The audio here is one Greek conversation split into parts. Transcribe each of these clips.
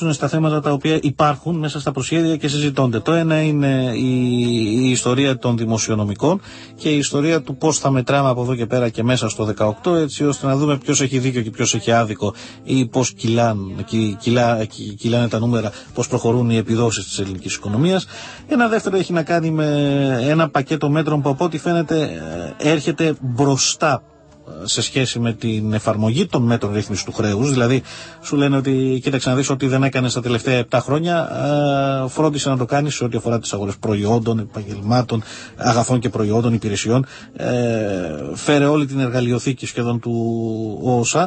εστιάσουν στα θέματα τα οποία υπάρχουν μέσα στα προσχέδια και συζητώνται. Το ένα είναι η ιστορία των δημοσιονομικών και η ιστορία του πώς θα μετράμε από εδώ και πέρα και μέσα στο 18, έτσι ώστε να δούμε ποιος έχει δίκιο και ποιος έχει άδικο ή πώς κυλάνε τα νούμερα, πώς προχωρούν οι επιδόσεις της ελληνικής οικονομίας. Ένα δεύτερο έχει να κάνει με ένα πακέτο μέτρων που από ό,τι φαίνεται έρχεται μπροστά σε σχέση με την εφαρμογή των μέτρων ρύθμισης του χρέους. Δηλαδή σου λένε ότι κοίταξε να δεις ότι δεν έκανες τα τελευταία 7 χρόνια, φρόντισε να το κάνεις σε ό,τι αφορά τις αγορές προϊόντων, επαγγελμάτων, αγαθών και προϊόντων, υπηρεσιών, φέρε όλη την εργαλειοθήκη σχεδόν του ΟΟΣΑ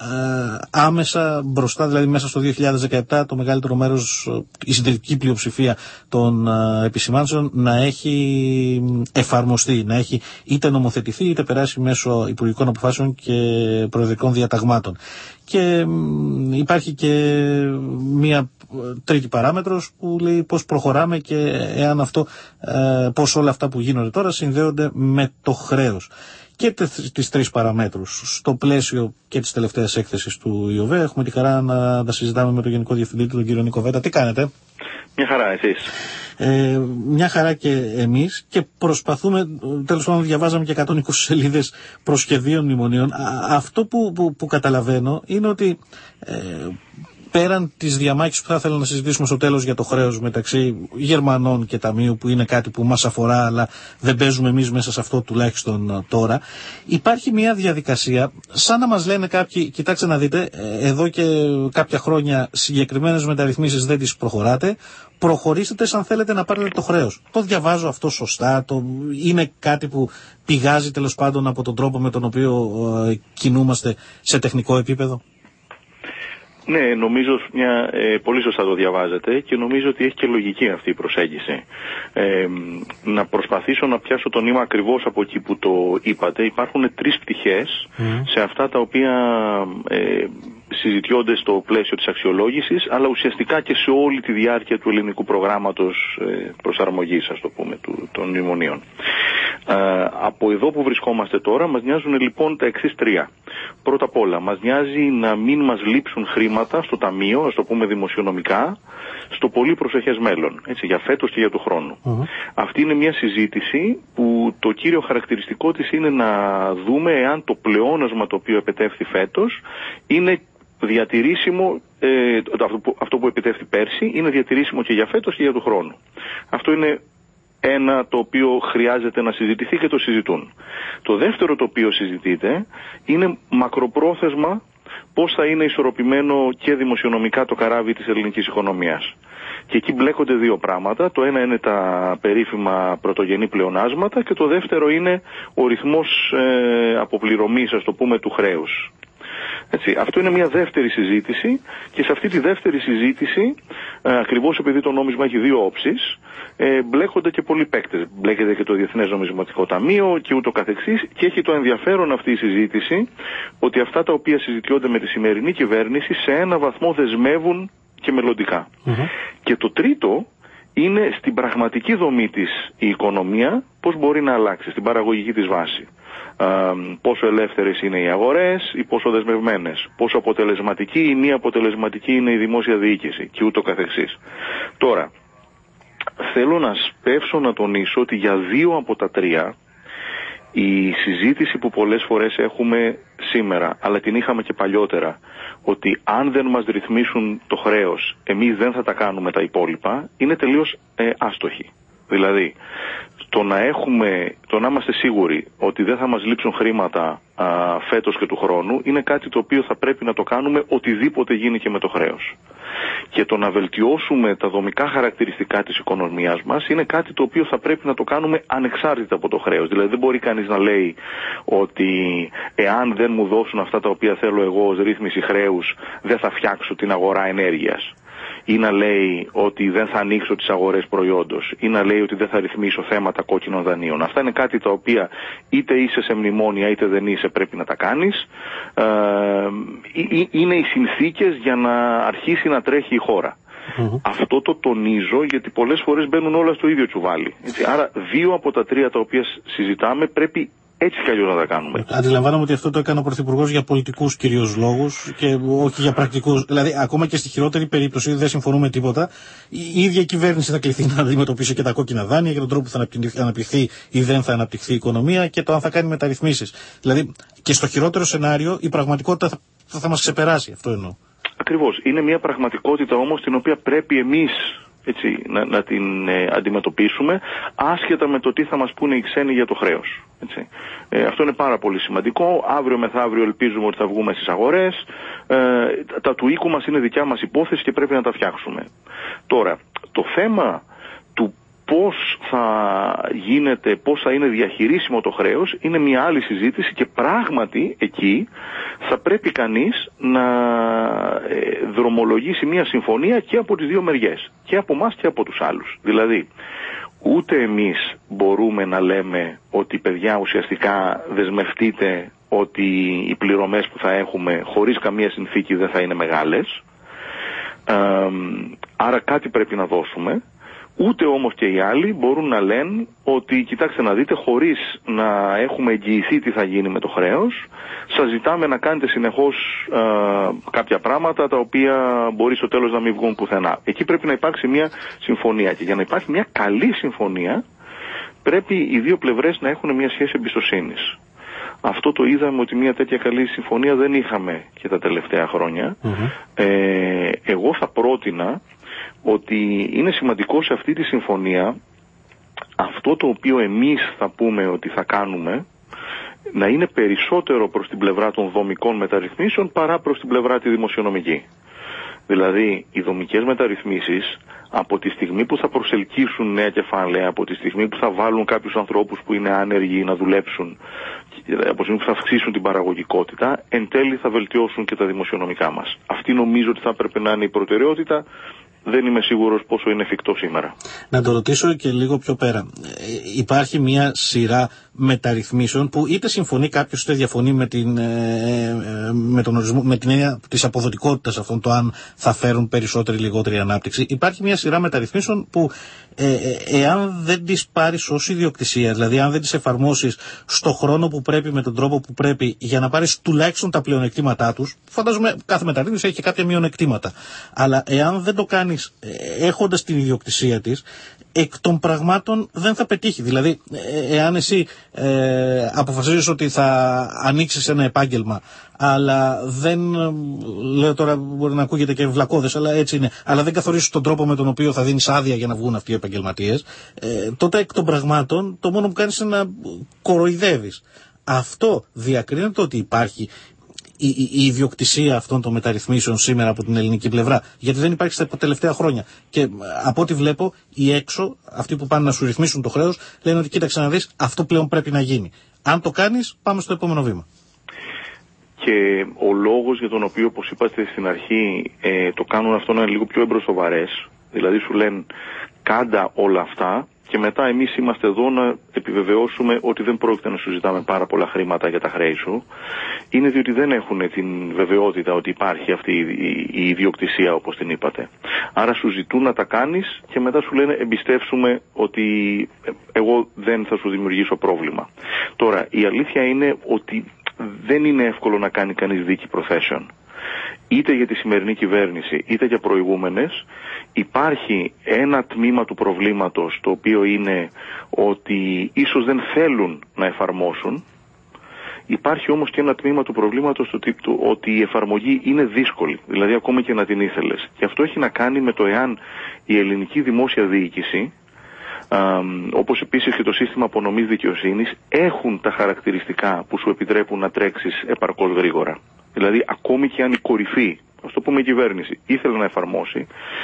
άμεσα μπροστά, δηλαδή μέσα στο 2017 το μεγαλύτερο μέρος, η συντριπτική πλειοψηφία των επισημάνσεων να έχει εφαρμοστεί, να έχει είτε νομοθετηθεί είτε περάσει μέσω υπουργικών αποφάσεων και προεδρικών διαταγμάτων. Και υπάρχει και μία τρίτη παράμετρος που λέει πώς προχωράμε και εάν αυτό, πώς όλα αυτά που γίνονται τώρα συνδέονται με το χρέος. Και τις τρεις παραμέτρους. Στο πλαίσιο και της τελευταίας έκθεσης του ΙΟΒΕ έχουμε τη χαρά να τα συζητάμε με τον Γενικό Διευθυντή του, τον κύριο Νίκο Βέτα. Τι κάνετε? Μια χαρά, εσείς? Μια χαρά και εμείς, και προσπαθούμε, τέλος πάντων διαβάζαμε και 120 σελίδες προσχεδίων μνημονίων. Αυτό που καταλαβαίνω είναι ότι πέραν της διαμάχης που θα ήθελα να συζητήσουμε στο τέλος για το χρέος μεταξύ Γερμανών και Ταμείου, που είναι κάτι που μας αφορά αλλά δεν παίζουμε εμείς μέσα σε αυτό τουλάχιστον τώρα, υπάρχει μια διαδικασία σαν να μας λένε κάποιοι, κοιτάξτε να δείτε, εδώ και κάποια χρόνια συγκεκριμένες μεταρρυθμίσεις δεν τις προχωράτε, προχωρήστε σαν θέλετε να πάρετε το χρέος. Το διαβάζω αυτό σωστά? Είναι κάτι που πηγάζει τέλος πάντων από τον τρόπο με τον οποίο κινούμαστε σε τεχνικό επίπεδο? Ναι, νομίζω πολύ σωστά το διαβάζετε και νομίζω ότι έχει και λογική αυτή η προσέγγιση. Να προσπαθήσω να πιάσω το νήμα ακριβώς από εκεί που το είπατε. Υπάρχουν τρεις πτυχές σε αυτά τα οποία συζητιόνται στο πλαίσιο της αξιολόγησης, αλλά ουσιαστικά και σε όλη τη διάρκεια του ελληνικού προγράμματος προσαρμογής, ας το πούμε, των μνημονίων. Από εδώ που βρισκόμαστε τώρα μας νοιάζουν λοιπόν τα εξής τρία. Πρώτα απ' όλα μας νοιάζει να μην μας λείψουν χρήματα στο ταμείο, ας το πούμε δημοσιονομικά, στο πολύ προσεχές μέλλον, έτσι, για φέτος και για του χρόνου. Αυτή είναι μια συζήτηση που το κύριο χαρακτηριστικό της είναι να δούμε εάν το πλεόνασμα το οποίο επετεύχθη φέτος είναι διατηρήσιμο, αυτό που επιτεύχθη πέρσι είναι διατηρήσιμο και για φέτος και για του χρόνου. Αυτό είναι ένα το οποίο χρειάζεται να συζητηθεί και το συζητούν. Το δεύτερο το οποίο συζητείται είναι μακροπρόθεσμα πώς θα είναι ισορροπημένο και δημοσιονομικά το καράβι της ελληνικής οικονομίας. Και εκεί μπλέκονται δύο πράγματα. Το ένα είναι τα περίφημα πρωτογενή πλεονάσματα και το δεύτερο είναι ο ρυθμός αποπληρωμής, ας το πούμε, του χρέους. Έτσι, αυτό είναι μια δεύτερη συζήτηση και σε αυτή τη δεύτερη συζήτηση, ακριβώς επειδή το νόμισμα έχει δύο όψεις, μπλέκονται και πολλοί παίκτες. Μπλέκεται και το Διεθνές Νομισματικό Ταμείο και ούτω καθεξής, και έχει το ενδιαφέρον αυτή η συζήτηση ότι αυτά τα οποία συζητιόνται με τη σημερινή κυβέρνηση σε ένα βαθμό δεσμεύουν και μελλοντικά. Και το τρίτο είναι στην πραγματική δομή της η οικονομία, πώς μπορεί να αλλάξει, στην παραγωγική της βάση. Πόσο ελεύθερες είναι οι αγορές ή πόσο δεσμευμένες, πόσο αποτελεσματική ή μη αποτελεσματική είναι η δημόσια διοίκηση και ούτω καθεξής. Τώρα, θέλω να σπεύσω να τονίσω ότι για δύο από τα τρία η συζήτηση που πολλές φορές έχουμε σήμερα, αλλά την είχαμε και παλιότερα, ότι αν δεν μας ρυθμίσουν το χρέος εμείς δεν θα τα κάνουμε τα υπόλοιπα, είναι τελείως άστοχη. Δηλαδή, το να είμαστε σίγουροι ότι δεν θα μας λείψουν χρήματα φέτος και του χρόνου είναι κάτι το οποίο θα πρέπει να το κάνουμε οτιδήποτε γίνει και με το χρέος. Και το να βελτιώσουμε τα δομικά χαρακτηριστικά της οικονομίας μας είναι κάτι το οποίο θα πρέπει να το κάνουμε ανεξάρτητα από το χρέος. Δηλαδή δεν μπορεί κανείς να λέει ότι εάν δεν μου δώσουν αυτά τα οποία θέλω εγώ ως ρύθμιση χρέους δεν θα φτιάξω την αγορά ενέργειας. Ή να λέει ότι δεν θα ανοίξω τις αγορές προϊόντος, ή να λέει ότι δεν θα ρυθμίσω θέματα κόκκινων δανείων. Αυτά είναι κάτι τα οποία είτε είσαι σε μνημόνια είτε δεν είσαι, πρέπει να τα κάνεις. Είναι οι συνθήκες για να αρχίσει να τρέχει η χώρα. Αυτό το τονίζω γιατί πολλές φορές μπαίνουν όλα στο ίδιο τσουβάλι. Έτσι. Άρα δύο από τα τρία τα οποία συζητάμε πρέπει έτσι κι αλλιώς να τα κάνουμε. Αντιλαμβάνομαι ότι αυτό το έκανε ο Πρωθυπουργός για πολιτικούς κυρίως λόγους και όχι για πρακτικούς. Δηλαδή, ακόμα και στη χειρότερη περίπτωση, δεν συμφωνούμε τίποτα, η ίδια η κυβέρνηση θα κληθεί να αντιμετωπίσει και τα κόκκινα δάνεια και τον τρόπο που θα αναπτυχθεί ή δεν θα αναπτυχθεί η οικονομία και το αν θα κάνει μεταρρυθμίσεις. Δηλαδή, και στο χειρότερο σενάριο, η πραγματικότητα θα μας ξεπεράσει. Αυτό εννοώ. Ακριβώς. Είναι μια πραγματικότητα όμως την οποία πρέπει εμείς να την αντιμετωπίσουμε, άσχετα με το τι θα μας πούνε οι ξένοι για το χρέος. Αυτό είναι πάρα πολύ σημαντικό. Αύριο μεθαύριο ελπίζουμε ότι θα βγούμε στις αγορές. Τα του οίκου μας είναι δικιά μας υπόθεση και πρέπει να τα φτιάξουμε. Τώρα, το θέμα του πώς θα είναι διαχειρίσιμο το χρέος είναι μια άλλη συζήτηση και πράγματι εκεί θα πρέπει κανείς να δρομολογήσει μια συμφωνία και από τις δύο μεριές, και από εμάς και από τους άλλους. Δηλαδή, ούτε εμείς μπορούμε να λέμε ότι παιδιά ουσιαστικά δεσμευτείτε ότι οι πληρωμές που θα έχουμε χωρίς καμία συνθήκη δεν θα είναι μεγάλες, άρα κάτι πρέπει να δώσουμε. Ούτε όμως και οι άλλοι μπορούν να λένε ότι κοιτάξτε να δείτε, χωρίς να έχουμε εγγυηθεί τι θα γίνει με το χρέος, σας ζητάμε να κάνετε συνεχώς κάποια πράγματα τα οποία μπορεί στο τέλος να μην βγουν πουθενά. Εκεί πρέπει να υπάρξει μια συμφωνία και για να υπάρχει μια καλή συμφωνία πρέπει οι δύο πλευρές να έχουν μια σχέση εμπιστοσύνης. Αυτό το είδαμε ότι μια τέτοια καλή συμφωνία δεν είχαμε και τα τελευταία χρόνια. Εγώ θα πρότεινα ότι είναι σημαντικό σε αυτή τη συμφωνία αυτό το οποίο εμείς θα πούμε ότι θα κάνουμε να είναι περισσότερο προς την πλευρά των δομικών μεταρρυθμίσεων παρά προς την πλευρά τη δημοσιονομική. Δηλαδή, οι δομικές μεταρρυθμίσεις από τη στιγμή που θα προσελκύσουν νέα κεφάλαια, από τη στιγμή που θα βάλουν κάποιους ανθρώπους που είναι άνεργοι να δουλέψουν, από τη στιγμή που θα αυξήσουν την παραγωγικότητα, εν τέλει θα βελτιώσουν και τα δημοσιονομικά μας. Αυτή νομίζω ότι θα έπρεπε να είναι η προτεραιότητα. Δεν είμαι σίγουρος πόσο είναι εφικτό σήμερα. Να το ρωτήσω και λίγο πιο πέρα. Υπάρχει μια σειρά μεταρρυθμίσεων που είτε συμφωνεί κάποιος είτε διαφωνεί με την έννοια της αποδοτικότητας αυτών, το αν θα φέρουν περισσότερη ή λιγότερη ανάπτυξη. Υπάρχει μια σειρά μεταρρυθμίσεων που εάν δεν τις πάρεις ως ιδιοκτησία, δηλαδή αν δεν τις εφαρμόσεις στο χρόνο που πρέπει, με τον τρόπο που πρέπει, για να πάρεις τουλάχιστον τα πλεονεκτήματά τους, φαντάζομαι κάθε μεταρρύθμιση έχει και κάποια μειονεκτήματα. Αλλά εάν δεν το κάνεις έχοντας την ιδιοκτησία της, εκ των πραγμάτων δεν θα πετύχει. Δηλαδή, εάν εσύ αποφασίζεις ότι θα ανοίξεις ένα επάγγελμα, αλλά δεν, λέω τώρα μπορεί να ακούγεται και βλακώδες, αλλά έτσι είναι, αλλά δεν καθορίσεις τον τρόπο με τον οποίο θα δίνεις άδεια για να βγουν αυτοί οι επαγγελματίες, τότε εκ των πραγμάτων το μόνο που κάνεις είναι να κοροϊδεύεις. Αυτό διακρίνεται ότι υπάρχει η ιδιοκτησία αυτών των μεταρρυθμίσεων σήμερα από την ελληνική πλευρά, γιατί δεν υπάρχει στα τελευταία χρόνια. Και από ό,τι βλέπω, οι έξω, αυτοί που πάνε να σου ρυθμίσουν το χρέος, λένε ότι κοίταξε να δεις, αυτό πλέον πρέπει να γίνει. Αν το κάνεις, πάμε στο επόμενο βήμα. Και ο λόγος για τον οποίο, όπως είπατε στην αρχή, το κάνουν αυτό να είναι λίγο πιο εμπροσοβαρές, δηλαδή σου λένε κάντα όλα αυτά, και μετά εμείς είμαστε εδώ να επιβεβαιώσουμε ότι δεν πρόκειται να σου ζητάμε πάρα πολλά χρήματα για τα χρέη σου, είναι διότι δεν έχουν την βεβαιότητα ότι υπάρχει αυτή η ιδιοκτησία όπως την είπατε. Άρα σου ζητούν να τα κάνεις και μετά σου λένε εμπιστεύσουμε ότι εγώ δεν θα σου δημιουργήσω πρόβλημα. Τώρα η αλήθεια είναι ότι δεν είναι εύκολο να κάνει κανείς δίκη προθέσεων. Είτε για τη σημερινή κυβέρνηση είτε για προηγούμενες, υπάρχει ένα τμήμα του προβλήματος το οποίο είναι ότι ίσως δεν θέλουν να εφαρμόσουν. Υπάρχει όμως και ένα τμήμα του προβλήματος ότι η εφαρμογή είναι δύσκολη, δηλαδή ακόμα και να την ήθελες. Και αυτό έχει να κάνει με το εάν η ελληνική δημόσια διοίκηση, όπως επίσης και το σύστημα απονομής δικαιοσύνης, έχουν τα χαρακτηριστικά που σου επιτρέπουν να τρέξεις επαρκώς γρήγορα. Δηλαδή ακόμη και αν η κορυφή, ας το πούμε η κυβέρνηση, ήθελε να εφαρμόσει,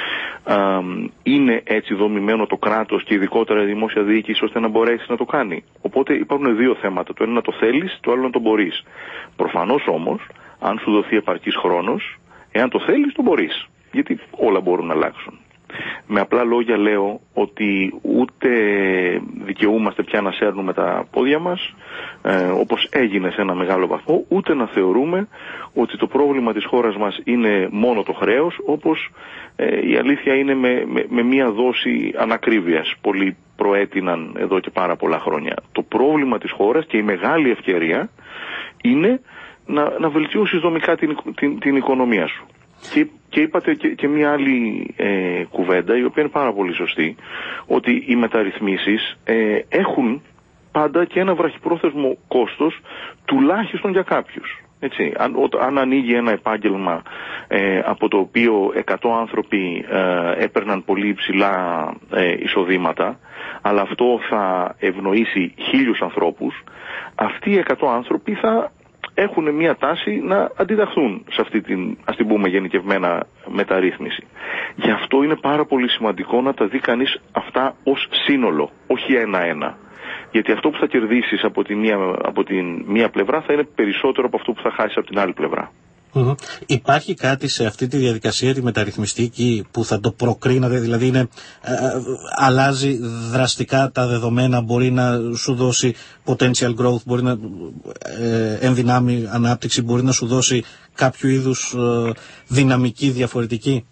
είναι έτσι δομημένο το κράτος και ειδικότερα η δημόσια διοίκηση ώστε να μπορέσει να το κάνει. Οπότε υπάρχουν δύο θέματα. Το ένα να το θέλεις, το άλλο να το μπορείς. Προφανώς όμως, αν σου δοθεί επαρκής χρόνος, εάν το θέλεις, το μπορείς. Γιατί όλα μπορούν να αλλάξουν. Με απλά λόγια λέω ότι ούτε δικαιούμαστε πια να σέρνουμε τα πόδια μας, όπως έγινε σε ένα μεγάλο βαθμό, ούτε να θεωρούμε ότι το πρόβλημα της χώρας μας είναι μόνο το χρέος, όπως η αλήθεια είναι με μία δόση ανακρίβειας, πολύ προέτειναν εδώ και πάρα πολλά χρόνια. Το πρόβλημα της χώρας και η μεγάλη ευκαιρία είναι να βελτιώσεις δομικά την οικονομία σου. Και είπατε και μια άλλη κουβέντα, η οποία είναι πάρα πολύ σωστή, ότι οι μεταρρυθμίσεις έχουν πάντα και ένα βραχυπρόθεσμο κόστος, τουλάχιστον για κάποιους. Έτσι, αν ανοίγει ένα επάγγελμα από το οποίο 100 άνθρωποι έπαιρναν πολύ υψηλά εισοδήματα, αλλά αυτό θα ευνοήσει 1000 ανθρώπους, αυτοί οι 100 άνθρωποι θα έχουν μια τάση να αντιταχθούν σε αυτή την, ας την πούμε, γενικευμένα μεταρρύθμιση. Γι' αυτό είναι πάρα πολύ σημαντικό να τα δει κανείς αυτά ως σύνολο, όχι ένα-ένα. Γιατί αυτό που θα κερδίσεις από την μία πλευρά θα είναι περισσότερο από αυτό που θα χάσεις από την άλλη πλευρά. Υπάρχει κάτι σε αυτή τη διαδικασία τη μεταρρυθμιστική που θα το προκρίνατε, δηλαδή αλλάζει δραστικά τα δεδομένα, μπορεί να σου δώσει potential growth, μπορεί να ενδυνάμει ανάπτυξη, μπορεί να σου δώσει κάποιο είδους δυναμική διαφορετική?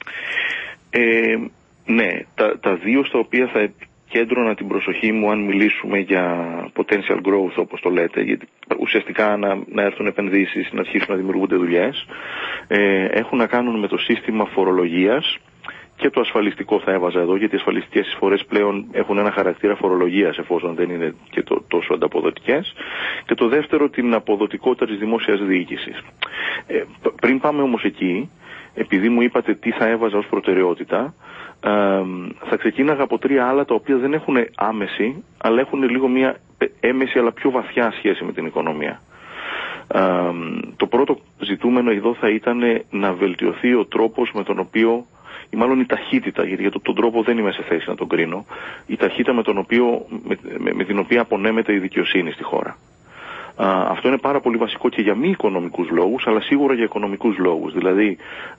Ναι, τα δύο στα οποία θα κέντρωνα την προσοχή μου αν μιλήσουμε για potential growth, όπως το λέτε, γιατί ουσιαστικά να έρθουν επενδύσεις, να αρχίσουν να δημιουργούνται δουλειές, έχουν να κάνουν με το σύστημα φορολογίας και το ασφαλιστικό θα έβαζα εδώ, γιατί οι ασφαλιστικές εισφορές πλέον έχουν ένα χαρακτήρα φορολογίας εφόσον δεν είναι και τόσο ανταποδοτικές, και το δεύτερο την αποδοτικότητα της δημόσιας διοίκησης. Πριν πάμε όμως εκεί, επειδή μου είπατε τι θα έβαζα ως προτεραιότητα, θα ξεκίναγα από 3 άλλα τα οποία δεν έχουν άμεση, αλλά έχουν λίγο μια έμεση αλλά πιο βαθιά σχέση με την οικονομία. Το πρώτο ζητούμενο εδώ θα ήταν να βελτιωθεί ο τρόπος με τον οποίο, ή μάλλον η ταχύτητα, γιατί για τον τρόπο δεν είμαι σε θέση να τον κρίνω, η ταχύτητα με την οποία απονέμεται η δικαιοσύνη στη χώρα. Αυτό είναι πάρα πολύ βασικό και για μη οικονομικούς λόγους, αλλά σίγουρα για οικονομικούς λόγους. Δηλαδή,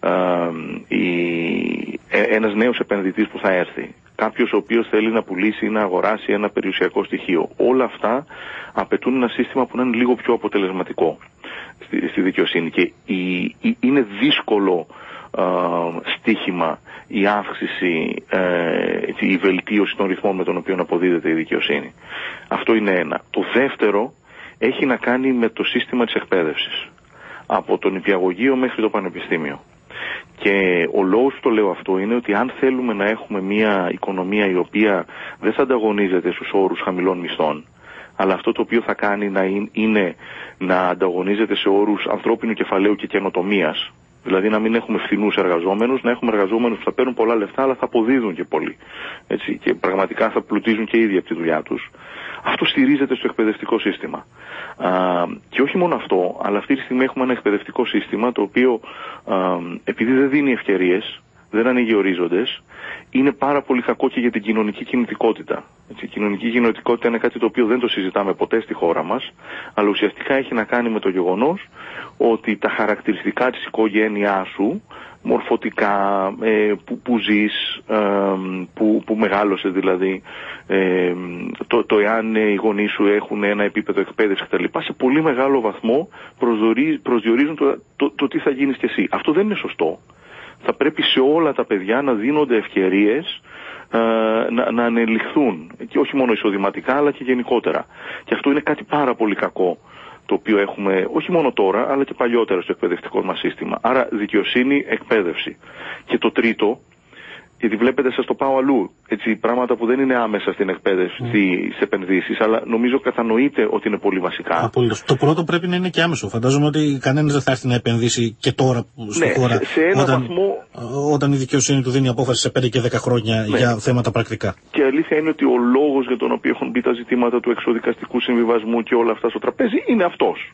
ένας νέος επενδυτής που θα έρθει, κάποιος ο οποίος θέλει να πουλήσει ή να αγοράσει ένα περιουσιακό στοιχείο, όλα αυτά απαιτούν ένα σύστημα που να είναι λίγο πιο αποτελεσματικό στη δικαιοσύνη. Και είναι δύσκολο στίχημα η αύξηση, η βελτίωση των ρυθμών με τον οποίο αποδίδεται η δικαιοσύνη. Αυτό είναι ένα. Το δεύτερο έχει να κάνει με το σύστημα της εκπαίδευσης, από τον νηπιαγωγείο μέχρι το πανεπιστήμιο. Και ο λόγος που το λέω αυτό είναι ότι αν θέλουμε να έχουμε μια οικονομία η οποία δεν θα ανταγωνίζεται στους όρους χαμηλών μισθών, αλλά αυτό το οποίο θα κάνει είναι να ανταγωνίζεται σε όρους ανθρώπινου κεφαλαίου και καινοτομίας, δηλαδή να μην έχουμε φθηνούς εργαζόμενους, να έχουμε εργαζόμενους που θα παίρνουν πολλά λεφτά αλλά θα αποδίδουν και πολύ. Έτσι, και πραγματικά θα πλουτίζουν και ήδη από τη δουλειά τους. Αυτό στηρίζεται στο εκπαιδευτικό σύστημα. Και όχι μόνο αυτό, αλλά αυτή τη στιγμή έχουμε ένα εκπαιδευτικό σύστημα το οποίο επειδή δεν δίνει ευκαιρίες, δεν ανοίγει ορίζοντες, είναι πάρα πολύ κακό και για την κοινωνική κινητικότητα. Έτσι, η κοινωνική κινητικότητα είναι κάτι το οποίο δεν το συζητάμε ποτέ στη χώρα μας, αλλά ουσιαστικά έχει να κάνει με το γεγονός ότι τα χαρακτηριστικά της οικογένειάς σου, μορφωτικά, που ζεις, που μεγάλωσες δηλαδή, το εάν οι γονείς σου έχουν ένα επίπεδο εκπαίδευση κτλ. Σε πολύ μεγάλο βαθμό προσδιορίζουν το τι θα γίνεις κι εσύ. Αυτό δεν είναι σωστό. Θα πρέπει σε όλα τα παιδιά να δίνονται ευκαιρίες να ανελιχθούν, και όχι μόνο εισοδηματικά αλλά και γενικότερα. Και αυτό είναι κάτι πάρα πολύ κακό, το οποίο έχουμε όχι μόνο τώρα αλλά και παλιότερα στο εκπαιδευτικό μας σύστημα. Άρα δικαιοσύνη, εκπαίδευση. Και το τρίτο, γιατί βλέπετε σας το πάω αλλού, έτσι, πράγματα που δεν είναι άμεσα στην εκπαίδευση, στις επενδύσεις, αλλά νομίζω κατανοείτε ότι είναι πολύ βασικά. Απολύτως. Το πρώτο πρέπει να είναι και άμεσο. Φαντάζομαι ότι κανένας δεν θα έρθει να επενδύσει και τώρα στη χώρα, σε ένα βαθμό, όταν η δικαιοσύνη του δίνει απόφαση σε 5 και 10 χρόνια για θέματα πρακτικά. Και η αλήθεια είναι ότι ο λόγος για τον οποίο έχουν μπει τα ζητήματα του εξοδικαστικού συμβιβασμού και όλα αυτά στο τραπέζι είναι αυτός.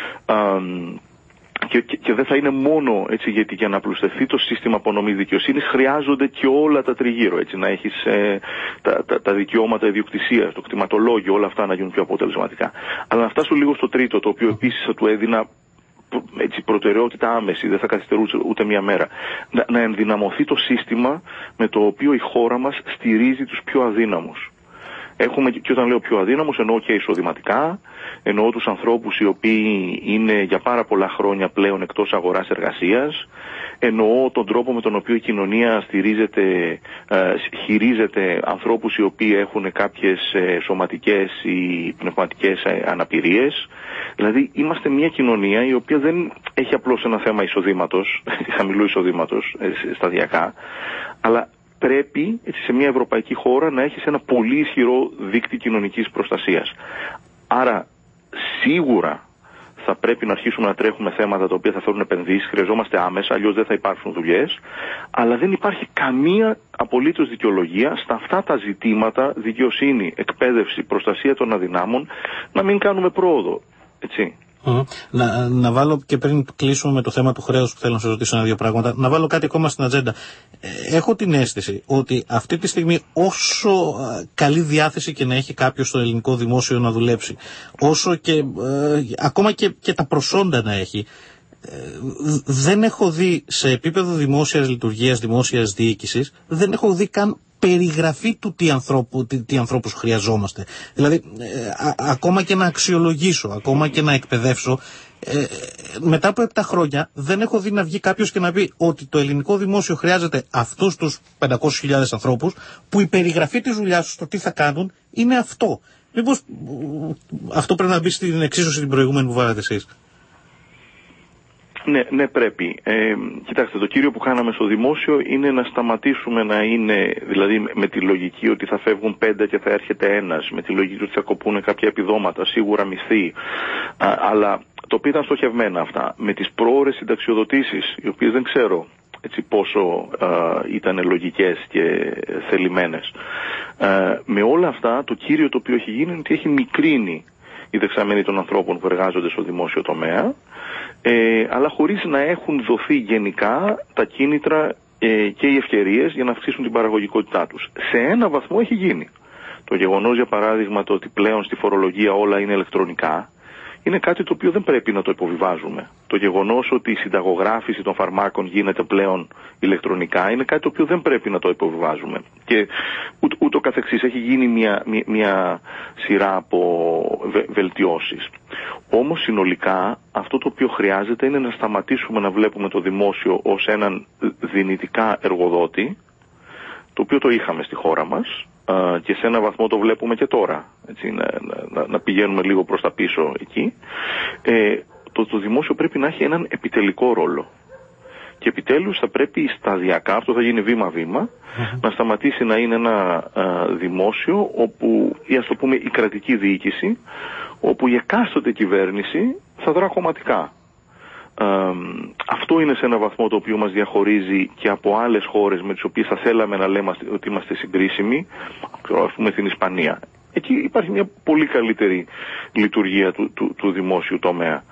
Και δεν θα είναι μόνο έτσι, γιατί για να απλουστευτεί το σύστημα απονομής δικαιοσύνης χρειάζονται και όλα τα τριγύρω. Έτσι, να έχεις τα δικαιώματα ιδιοκτησίας, το κτηματολόγιο, όλα αυτά να γίνουν πιο αποτελεσματικά. Αλλά να φτάσω λίγο στο τρίτο, το οποίο επίσης θα του έδινα έτσι, προτεραιότητα άμεση, δεν θα καθυστερούσε ούτε μία μέρα. Να ενδυναμωθεί το σύστημα με το οποίο η χώρα μας στηρίζει τους πιο αδύναμους. Έχουμε, και όταν λέω πιο αδύναμους, εννοώ και εισοδηματικά, εννοώ τους ανθρώπους οι οποίοι είναι για πάρα πολλά χρόνια πλέον εκτός αγοράς εργασίας, εννοώ τον τρόπο με τον οποίο η κοινωνία χειρίζεται ανθρώπους οι οποίοι έχουν κάποιες σωματικές ή πνευματικές αναπηρίες. Δηλαδή είμαστε μια κοινωνία η οποία δεν έχει απλώς ένα θέμα εισοδήματος, χαμηλού εισοδήματος σταδιακά, αλλά πρέπει σε μια ευρωπαϊκή χώρα να έχεις ένα πολύ ισχυρό δίκτυο κοινωνικής προστασίας. Άρα σίγουρα θα πρέπει να αρχίσουμε να τρέχουμε θέματα τα οποία θα φέρουν επενδύσεις, χρειαζόμαστε άμεσα, αλλιώς δεν θα υπάρξουν δουλειές, αλλά δεν υπάρχει καμία απολύτως δικαιολογία στα αυτά τα ζητήματα, δικαιοσύνη, εκπαίδευση, προστασία των αδυνάμων, να μην κάνουμε πρόοδο. Έτσι. Να βάλω, και πριν κλείσουμε με το θέμα του χρέους που θέλω να σας ρωτήσω ένα-δύο πράγματα, να βάλω κάτι ακόμα στην ατζέντα. Έχω την αίσθηση ότι αυτή τη στιγμή, όσο καλή διάθεση και να έχει κάποιος στο ελληνικό δημόσιο να δουλέψει, όσο και ακόμα και τα προσόντα να έχει, δεν έχω δει σε επίπεδο δημόσιας λειτουργίας, δημόσιας διοίκησης, δεν έχω δει καν περιγραφή του τι ανθρώπους χρειαζόμαστε. Δηλαδή, ακόμα και να αξιολογήσω, ακόμα και να εκπαιδεύσω, μετά από 7 χρόνια δεν έχω δει να βγει κάποιος και να πει ότι το ελληνικό δημόσιο χρειάζεται αυτούς τους 500.000 ανθρώπους, που η περιγραφή της δουλειάς τους, το τι θα κάνουν, είναι αυτό. Μήπως αυτό πρέπει να μπει στην εξίσωση την προηγούμενη που βάλατε εσείς? Ναι, πρέπει. Κοιτάξτε, το κύριο που κάναμε στο δημόσιο είναι να σταματήσουμε να είναι, δηλαδή με τη λογική ότι θα φεύγουν 5 και θα έρχεται ένας, με τη λογική ότι θα κοπούν κάποια επιδόματα, σίγουρα μισθοί, αλλά το οποίο ήταν στοχευμένα αυτά. Με τις πρόορες συνταξιοδοτήσεις, οι οποίες δεν ξέρω πόσο ήταν λογικές και θελημένες. Με όλα αυτά, το κύριο το οποίο έχει γίνει είναι ότι έχει μικρύνει η δεξαμενή των ανθρώπων που εργάζονται στο δημόσιο τομέα, αλλά χωρίς να έχουν δοθεί γενικά τα κίνητρα και οι ευκαιρίες για να αυξήσουν την παραγωγικότητά τους. Σε ένα βαθμό έχει γίνει. Το γεγονός, για παράδειγμα, το ότι πλέον στη φορολογία όλα είναι ηλεκτρονικά, είναι κάτι το οποίο δεν πρέπει να το υποβιβάζουμε. Το γεγονός ότι η συνταγογράφηση των φαρμάκων γίνεται πλέον ηλεκτρονικά είναι κάτι το οποίο δεν πρέπει να το υποβιβάζουμε. Και ούτω καθεξής, έχει γίνει μια σειρά από βελτιώσεις. Όμως συνολικά αυτό το οποίο χρειάζεται είναι να σταματήσουμε να βλέπουμε το δημόσιο ως έναν δυνητικά εργοδότη, το οποίο το είχαμε στη χώρα μας, και σε ένα βαθμό το βλέπουμε και τώρα, έτσι, να πηγαίνουμε λίγο προς τα πίσω εκεί. Το δημόσιο πρέπει να έχει έναν επιτελικό ρόλο. Και επιτέλους θα πρέπει σταδιακά, αυτό θα γίνει βήμα-βήμα, να σταματήσει να είναι ένα δημόσιο όπου, ή ας το πούμε η κρατική διοίκηση, όπου η εκάστοτε κυβέρνηση θα δρά κομματικά. Αυτό είναι σε ένα βαθμό το οποίο μας διαχωρίζει και από άλλες χώρες με τις οποίες θα θέλαμε να λέμε ότι είμαστε συγκρίσιμοι, ας πούμε την Ισπανία. Εκεί υπάρχει μια πολύ καλύτερη λειτουργία του δημόσιου τομέα.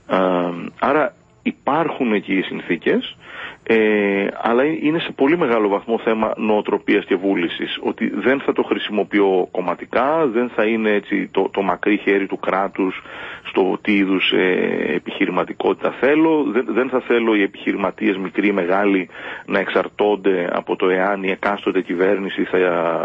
Άρα υπάρχουν εκεί οι συνθήκες, αλλά είναι σε πολύ μεγάλο βαθμό θέμα νοοτροπίας και βούλησης. Ότι δεν θα το χρησιμοποιώ κομματικά, δεν θα είναι έτσι το μακρύ χέρι του κράτους στο τι είδους επιχειρηματικότητα θέλω, δεν θα θέλω οι επιχειρηματίες μικροί ή μεγάλοι να εξαρτώνται από το εάν η εκάστοτε κυβέρνηση θα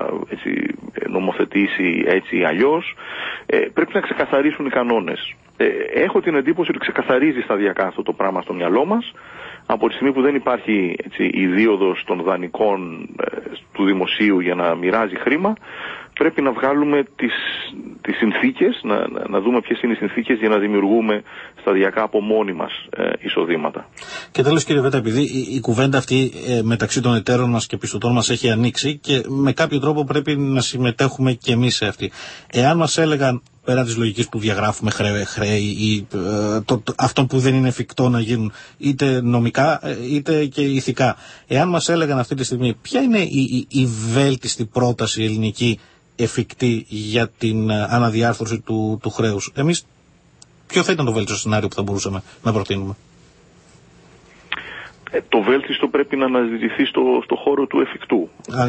νομοθετήσει έτσι ή αλλιώς. Πρέπει να ξεκαθαρίσουν οι κανόνες. Έχω την εντύπωση ότι ξεκαθαρίζει σταδιακά αυτό το πράγμα στο μυαλό μας. Από τη στιγμή που δεν υπάρχει η δίωδος των δανεικών του δημοσίου για να μοιράζει χρήμα, πρέπει να βγάλουμε τις συνθήκες, να δούμε ποιες είναι οι συνθήκες για να δημιουργούμε σταδιακά από μόνοι μας εισοδήματα. Και τέλος, κύριε Βέτα, επειδή η κουβέντα αυτή μεταξύ των εταίρων μας και πιστωτών μας έχει ανοίξει και με κάποιο τρόπο πρέπει να συμμετέχουμε και εμείς σε αυτή. Εάν μας έλεγαν, πέραν της λογικής που διαγράφουμε χρέη ή αυτό που δεν είναι εφικτό να γίνουν είτε νομικά είτε και ηθικά, εάν μας έλεγαν αυτή τη στιγμή ποια είναι η βέλτιστη πρόταση ελληνική εφικτή για την αναδιάρθρωση του χρέους, εμείς ποιο θα ήταν το βέλτιστο σενάριο που θα μπορούσαμε να προτείνουμε? Το βέλτιστο πρέπει να αναζητηθεί στο χώρο του εφικτού.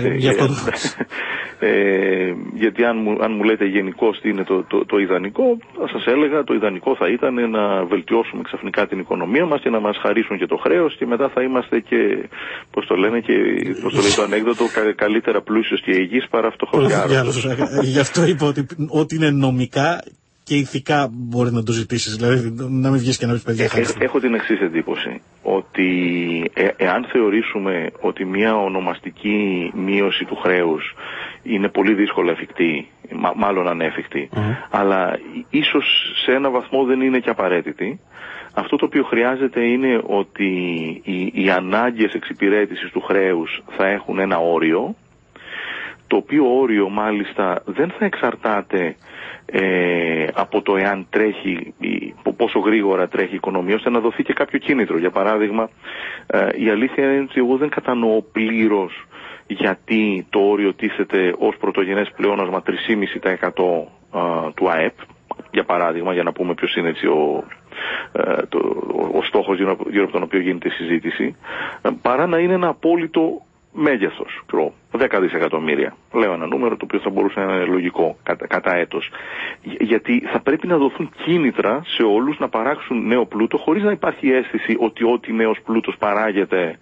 Γιατί αν μου λέτε γενικώς τι είναι το ιδανικό, θα σας έλεγα το ιδανικό θα ήταν να βελτιώσουμε ξαφνικά την οικονομία μας και να μας χαρίσουν και το χρέος και μετά θα είμαστε και, πώς το λένε, και πώς το λέει το ανέκδοτο, καλύτερα πλούσιος και υγιής παρά φτωχός και άρρωστος. Γι' αυτό είπα ότι είναι νομικά και ηθικά μπορεί να το ζητήσεις, δηλαδή να μην βγεις και να πεις παιδιά. Έχω την εξής εντύπωση, ότι εάν θεωρήσουμε ότι μια ονομαστική μείωση του χρέους είναι πολύ δύσκολα εφικτή, μάλλον ανέφικτη, αλλά ίσως σε ένα βαθμό δεν είναι και απαραίτητη, αυτό το οποίο χρειάζεται είναι ότι οι ανάγκες εξυπηρέτησης του χρέους θα έχουν ένα όριο, το οποίο όριο μάλιστα δεν θα εξαρτάται από το εάν τρέχει, πόσο γρήγορα τρέχει η οικονομία, ώστε να δοθεί και κάποιο κίνητρο. Για παράδειγμα, η αλήθεια είναι ότι εγώ δεν κατανοώ πλήρως γιατί το όριο τίθεται ως πρωτογενές πλεόνασμα 3,5% του ΑΕΠ, για παράδειγμα, για να πούμε ποιος είναι έτσι ο στόχος γύρω από τον οποίο γίνεται η συζήτηση, παρά να είναι ένα απόλυτο μέγεθος, 10 δισεκατομμύρια. Λέω ένα νούμερο το οποίο θα μπορούσε να είναι λογικό κατά έτος. Γιατί θα πρέπει να δοθούν κίνητρα σε όλους να παράξουν νέο πλούτο, χωρίς να υπάρχει αίσθηση ότι ό,τι νέος πλούτος παράγεται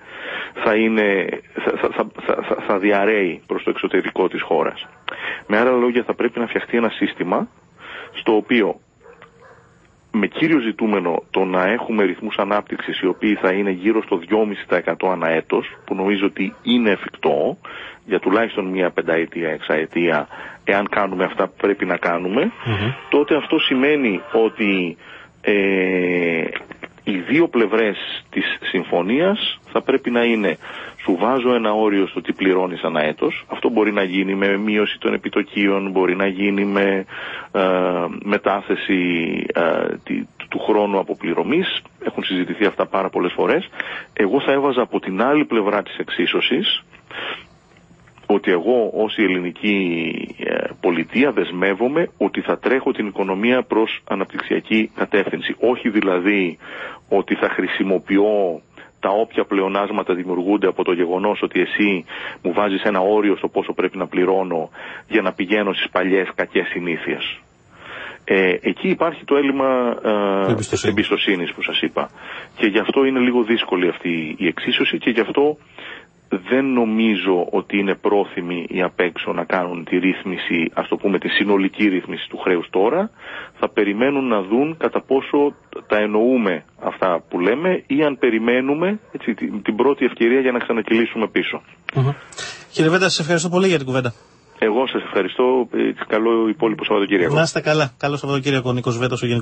θα διαρρέει προς το εξωτερικό της χώρας. Με άλλα λόγια, θα πρέπει να φτιαχτεί ένα σύστημα στο οποίο με κύριο ζητούμενο το να έχουμε ρυθμούς ανάπτυξης οι οποίοι θα είναι γύρω στο 2,5% ανά έτος, που νομίζω ότι είναι εφικτό για τουλάχιστον μια πενταετία, εξαετία, εάν κάνουμε αυτά που πρέπει να κάνουμε, τότε αυτό σημαίνει ότι οι δύο πλευρές της συμφωνίας θα πρέπει να είναι: σου βάζω ένα όριο στο τι πληρώνεις ανά έτος. Αυτό μπορεί να γίνει με μείωση των επιτοκίων, μπορεί να γίνει με μετάθεση του χρόνου αποπληρωμής. Έχουν συζητηθεί αυτά πάρα πολλές φορές. Εγώ θα έβαζα από την άλλη πλευρά της εξίσωσης ότι εγώ ως η ελληνική πολιτεία δεσμεύομαι ότι θα τρέχω την οικονομία προς αναπτυξιακή κατεύθυνση. Όχι δηλαδή ότι θα χρησιμοποιώ τα όποια πλεονάσματα δημιουργούνται από το γεγονός ότι εσύ μου βάζεις ένα όριο στο πόσο πρέπει να πληρώνω για να πηγαίνω στις παλιές κακές συνήθειες. Εκεί υπάρχει το έλλειμμα εμπιστοσύνης που σας είπα. Και γι' αυτό είναι λίγο δύσκολη αυτή η εξίσωση και γι' αυτό δεν νομίζω ότι είναι πρόθυμοι οι απ' έξω να κάνουν τη ρύθμιση, ας το πούμε τη συνολική ρύθμιση του χρέους τώρα. Θα περιμένουν να δουν κατά πόσο τα εννοούμε αυτά που λέμε ή αν περιμένουμε έτσι, την πρώτη ευκαιρία για να ξανακυλήσουμε πίσω. Κύριε Βέντα, σας ευχαριστώ πολύ για την κουβέντα. Εγώ σας ευχαριστώ. Καλό υπόλοιπο Σαββατοκύριακο. Να είστε καλά. Καλό Σαββατοκύριακο, Νίκος Βέντας, ο Γενικός